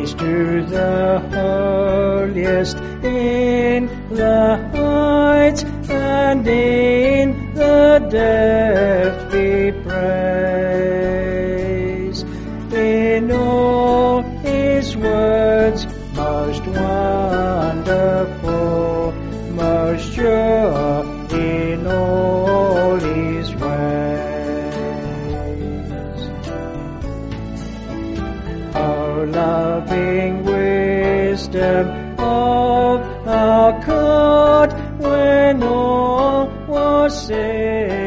Raised to the holiest in the heights, and in the depth be praised. In all his words most wonderful, most sure in all his ways. O loving wisdom of our God, when all was said